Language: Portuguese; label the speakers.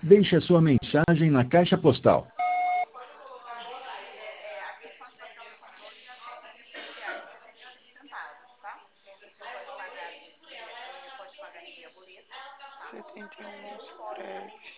Speaker 1: Deixe a sua mensagem na caixa postal.
Speaker 2: Setenta e um, Express.